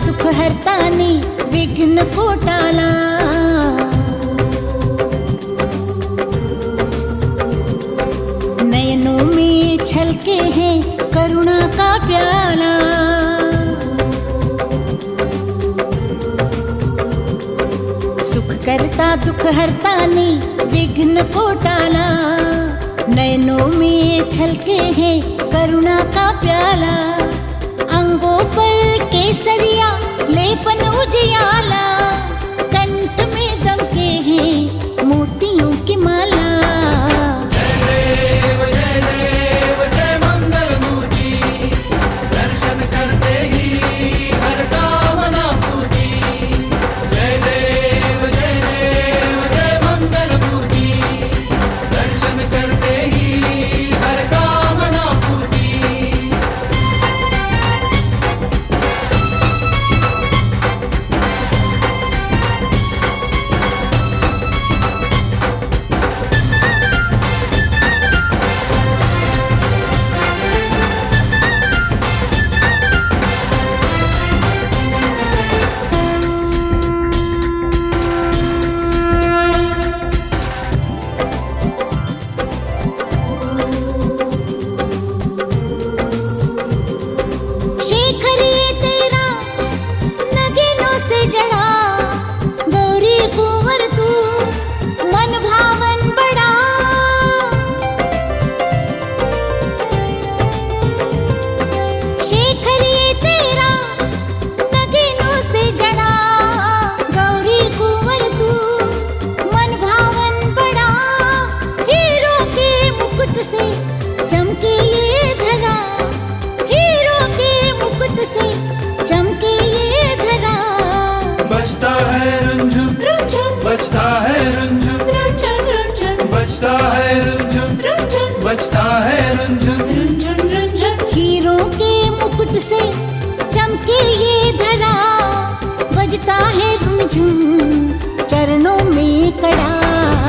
दुख हरता ने विघ्न को टाला। नयनों में छलके हैं करुणा का प्याला। सुख करता दुख हरता ने विघ्न को टाला। नयनों में छलके हैं करुणा का प्याला। अंगों पर केसरिया लेपन उजियाला। कंठ में दमके हैं मोतियों की माला। जय देव जय मंगल मूर्ति, दर्शन करते ही हर कामना पूरी। जय देव जय मंगल मूर्ति, दर्शन करते ही हर कामना पूरी। शेखर ये तेरा नगीनों से जड़ा। गौरी कुंवर तू मन भावन बड़ा। शेखर ये तेरा नगीनों से जड़ा। गौरी कुंवर तू मन भावन बड़ा। हीरों के मुकुट से चमके ये धरा। हीरों के मुकुट से चमके ये धरा। बजता है रुंझुन, बजता है रुंझुन, बजता है रुंझुन, बजता है रुंझुन। हीरों के मुकुट से चमके ये धरा। बजता है रुंझुन चरणों में कड़ा।